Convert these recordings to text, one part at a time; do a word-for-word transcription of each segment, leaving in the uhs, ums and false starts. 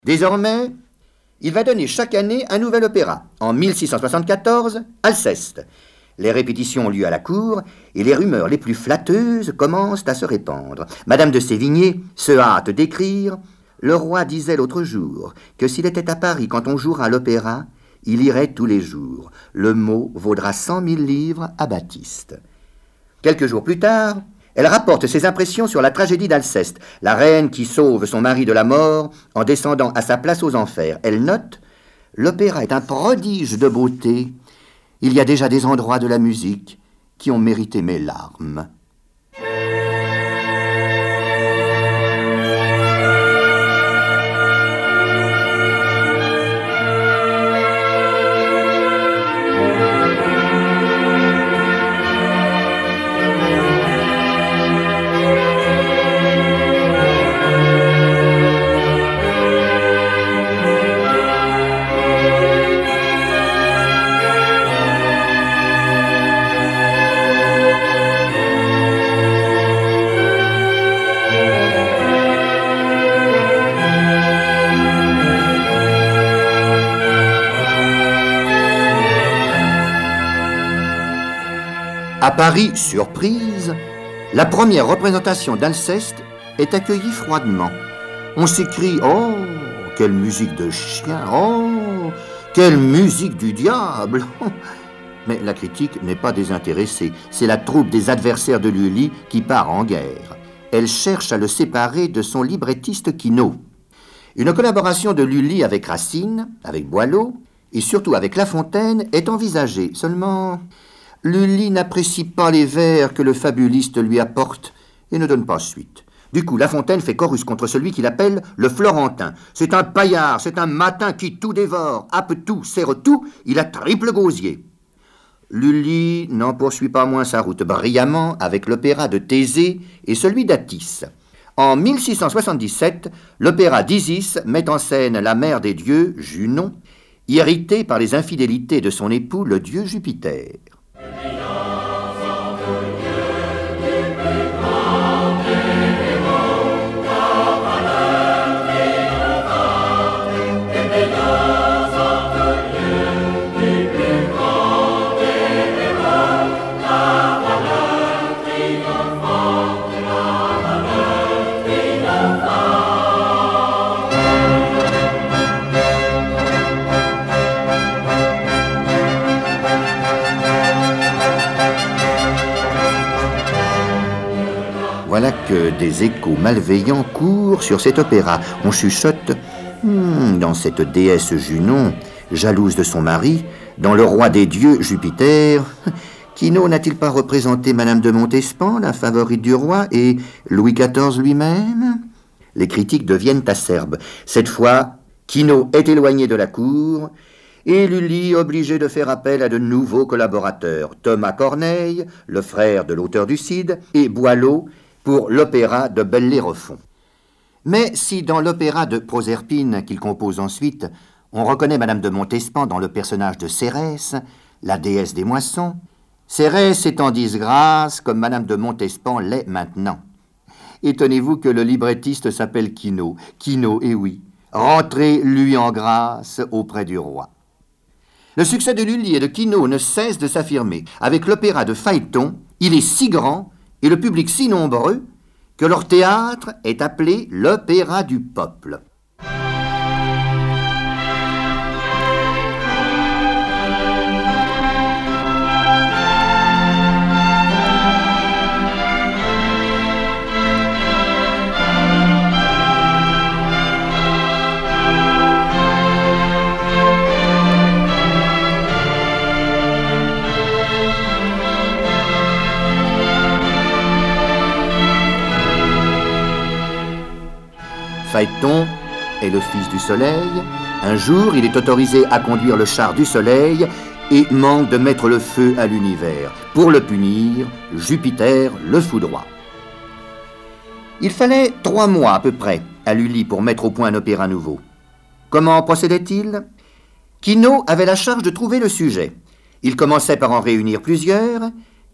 Désormais, il va donner chaque année un nouvel opéra. En mille six cent soixante-quatorze, Alceste. Les répétitions ont lieu à la cour et les rumeurs les plus flatteuses commencent à se répandre. Madame de Sévigné se hâte d'écrire « Le roi disait l'autre jour que s'il était à Paris quand on jouera à l'opéra, il irait tous les jours. Le mot vaudra cent mille livres à Baptiste. » Quelques jours plus tard, elle rapporte ses impressions sur la tragédie d'Alceste, la reine qui sauve son mari de la mort en descendant à sa place aux enfers. Elle note « L'opéra est un prodige de beauté. Il y a déjà des endroits de la musique qui ont mérité mes larmes. » À Paris, surprise, la première représentation d'Alceste est accueillie froidement. On s'écrie « Oh, quelle musique de chien! Oh, quelle musique du diable !» Mais la critique n'est pas désintéressée. C'est la troupe des adversaires de Lully qui part en guerre. Elle cherche à le séparer de son librettiste Quinault. Une collaboration de Lully avec Racine, avec Boileau et surtout avec La Fontaine est envisagée. Seulement, Lully n'apprécie pas les vers que le fabuliste lui apporte et ne donne pas suite. Du coup, La Fontaine fait chorus contre celui qu'il appelle le Florentin. C'est un paillard, c'est un matin qui tout dévore, happe tout, serre tout, il a triple gosier. Lully n'en poursuit pas moins sa route brillamment avec l'opéra de Thésée et celui d'Attis. En mille six cent soixante-dix-sept, l'opéra d'Isis met en scène la mère des dieux, Junon, irritée par les infidélités de son époux, le dieu Jupiter. Voilà que des échos malveillants courent sur cet opéra. On chuchote hmm, dans cette déesse Junon, jalouse de son mari, dans le roi des dieux Jupiter. Quinault n'a-t-il pas représenté Madame de Montespan, la favorite du roi, et Louis quatorze lui-même? Les critiques deviennent acerbes. Cette fois, Quinault est éloigné de la cour et Lully obligé de faire appel à de nouveaux collaborateurs. Thomas Corneille, le frère de l'auteur du Cid, et Boileau, pour l'opéra de Bellérophon. Mais si dans l'opéra de Proserpine qu'il compose ensuite, on reconnaît Madame de Montespan dans le personnage de Cérès, la déesse des moissons, Cérès est en disgrâce comme Madame de Montespan l'est maintenant. Étonnez-vous que le librettiste s'appelle Quinault. Quinault, eh oui, rentrez lui en grâce auprès du roi. Le succès de Lully et de Quinault ne cesse de s'affirmer. Avec l'opéra de Phaéton, il est si grand et le public si nombreux que leur théâtre est appelé l'opéra du peuple. Phaéton est le fils du soleil. Un jour, il est autorisé à conduire le char du soleil et manque de mettre le feu à l'univers. Pour le punir, Jupiter le foudroie. Il fallait trois mois à peu près à Lully pour mettre au point un opéra nouveau. Comment procédait-il? Quinault avait la charge de trouver le sujet. Il commençait par en réunir plusieurs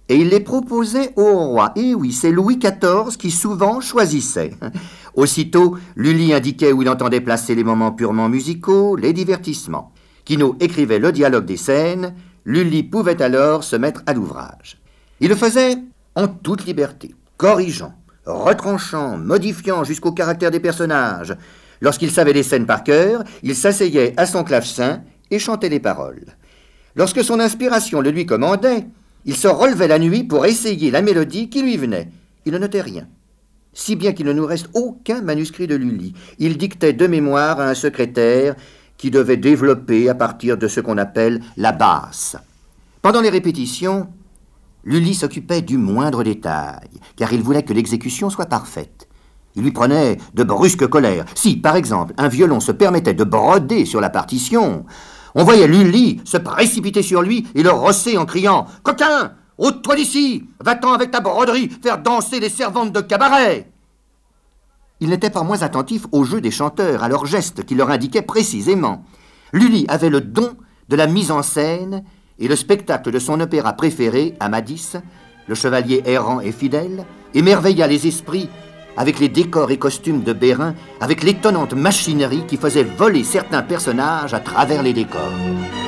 et il les proposait au roi. Et oui, c'est Louis quatorze qui souvent choisissait. Aussitôt, Lully indiquait où il entendait placer les moments purement musicaux, les divertissements. Quinault écrivait le dialogue des scènes, Lully pouvait alors se mettre à l'ouvrage. Il le faisait en toute liberté, corrigeant, retranchant, modifiant jusqu'au caractère des personnages. Lorsqu'il savait les scènes par cœur, il s'asseyait à son clavecin et chantait les paroles. Lorsque son inspiration le lui commandait, il se relevait la nuit pour essayer la mélodie qui lui venait. Il ne notait rien, si bien qu'il ne nous reste aucun manuscrit de Lully. Il dictait de mémoire à un secrétaire qui devait développer à partir de ce qu'on appelle la basse. Pendant les répétitions, Lully s'occupait du moindre détail, car il voulait que l'exécution soit parfaite. Il lui prenait de brusques colères. Si, par exemple, un violon se permettait de broder sur la partition, on voyait Lully se précipiter sur lui et le rosser en criant « Coquin, ôte-toi d'ici, va-t'en avec ta broderie faire danser les servantes de cabaret !» Il n'était pas moins attentif au jeu des chanteurs, à leurs gestes qui leur indiquaient précisément. Lully avait le don de la mise en scène et le spectacle de son opéra préféré, Amadis, le chevalier errant et fidèle, émerveilla les esprits avec les décors et costumes de Bérain, avec l'étonnante machinerie qui faisait voler certains personnages à travers les décors.